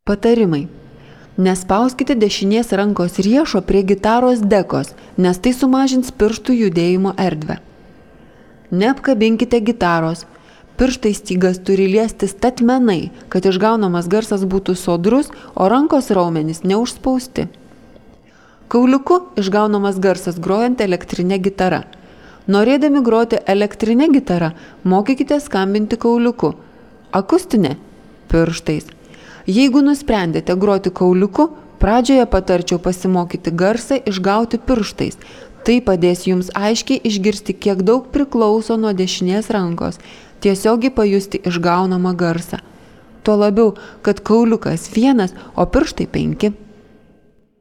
Patarimai. Nespauskite dešinės rankos riešo prie gitaros dekos, nes tai sumažins pirštų judėjimo erdvę. Neapkabinkite gitaros. Pirštai stygas turi liesti statmenai, kad išgaunamas garsas būtų sodrus, o rankos raumenys neužspausti. Kauliuku išgaunamas garsas grojant elektrinę gitarą. Norėdami groti elektrinę gitarą, mokykite skambinti kauliuku. Akustinė – pirštais. Jeigu nusprendėte groti kauliuku, pradžioje patarčiau pasimokyti garsą išgauti pirštais. Tai padės jums aiškiai išgirsti, kiek daug priklauso nuo dešinės rankos, tiesiogiai pajusti išgaunamą garsą. Tuo labiau, kad kauliukas 1, o pirštai 5.